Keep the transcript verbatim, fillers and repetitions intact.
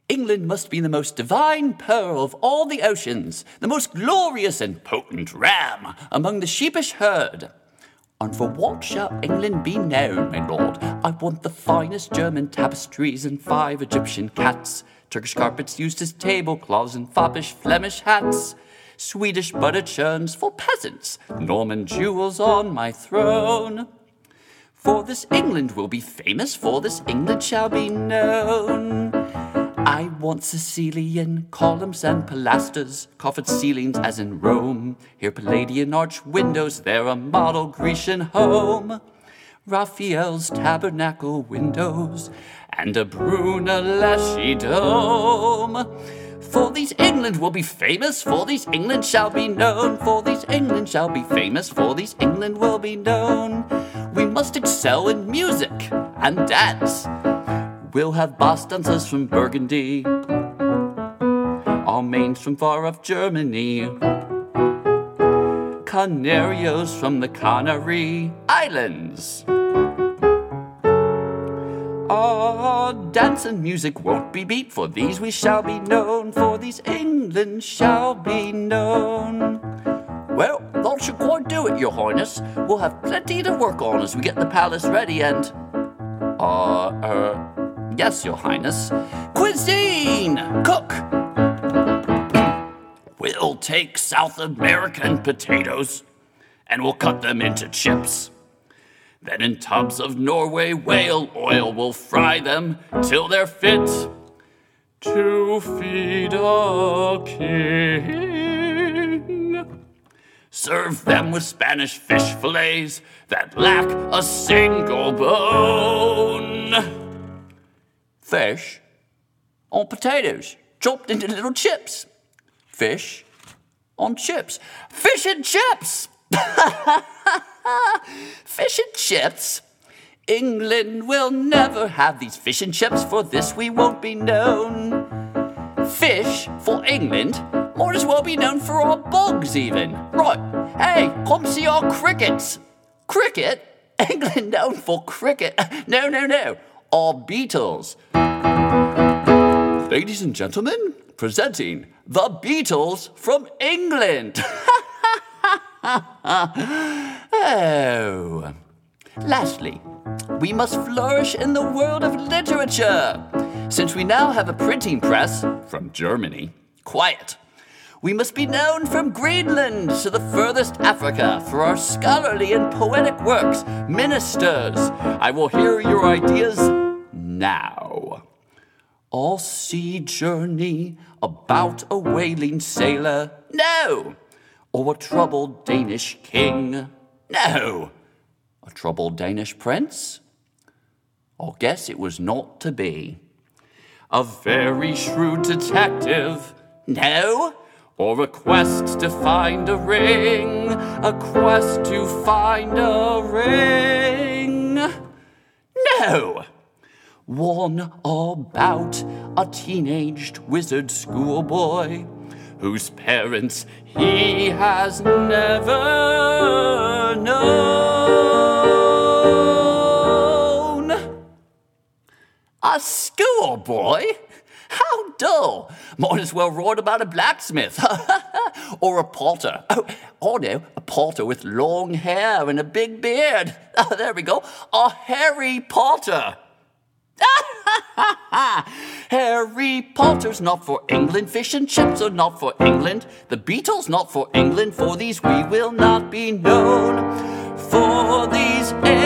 England must be the most divine pearl of all the oceans, the most glorious and potent ram among the sheepish herd. And for what shall England be known, my lord? I want the finest German tapestries and five Egyptian cats, Turkish carpets used as tablecloths and foppish Flemish hats, Swedish butter churns for peasants, Norman jewels on my throne. For this England will be famous, for this England shall be known. I want Sicilian columns and pilasters, coffered ceilings as in Rome. Here Palladian arch windows, there a model Grecian home. Raphael's tabernacle windows, and a Brunelleschi dome. For these England will be famous, for these England shall be known. For these England shall be famous, for these England will be known. We must excel in music and dance. We'll have bass dancers from Burgundy, our mains from far off Germany, Canarios from the Canary Islands. Our dance and music won't be beat, for these we shall be known, for these England shall be known. Well, that should quite do it, your highness. We'll have plenty to work on as we get the palace ready and... Uh, uh... Yes, your highness. Cuisine! Cook! We'll take South American potatoes and we'll cut them into chips. Then in tubs of Norway whale oil we'll fry them till they're fit to feed a king. Serve them with Spanish fish fillets that lack a single bone. Fish on potatoes, chopped into little chips. Fish on chips. Fish and chips! Fish and chips? England will never have these fish and chips, for this we won't be known. Fish for England might as well be known for our bogs even. Right, hey, come see our crickets. Cricket? England known for cricket? No, no, no. Our Beatles. Ladies and gentlemen, presenting the Beatles from England. Oh. Lastly, we must flourish in the world of literature. Since we now have a printing press from Germany, quiet. We must be known from Greenland to the furthest Africa for our scholarly and poetic works. Ministers, I will hear your ideas now. All sea journey about a whaling sailor? No. Or a troubled Danish king? No. A troubled Danish prince? I guess it was not to be. A very shrewd detective? No. Or a quest to find a ring? A quest to find a ring? No. One about a teenaged wizard schoolboy whose parents he has never known. A schoolboy? How dull. Might as well write about a blacksmith. Or a potter. Oh, oh no, a potter with long hair and a big beard. Oh, there we go. A Harry Potter. Harry Potter's not for England. Fish and chips are not for England. The Beatles not for England. For these we will not be known. For these